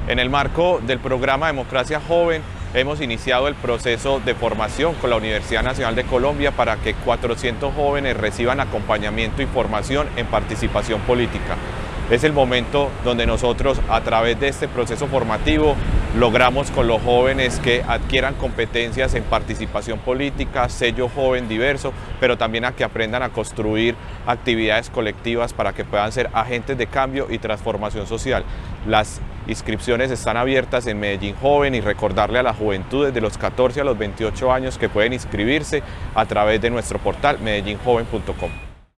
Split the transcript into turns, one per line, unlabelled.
En el marco del programa Democracia Joven, hemos iniciado el proceso de formación con la Universidad Nacional de Colombia para que 400 jóvenes reciban acompañamiento y formación en participación política. Es el momento donde nosotros, a través de este proceso formativo, logramos con los jóvenes que adquieran competencias en participación política, sello joven diverso, pero también a que aprendan a construir actividades colectivas para que puedan ser agentes de cambio y transformación social. Las inscripciones están abiertas en Medellín Joven y recordarle a la juventud desde los 14 a los 28 años que pueden inscribirse a través de nuestro portal medellinjoven.com.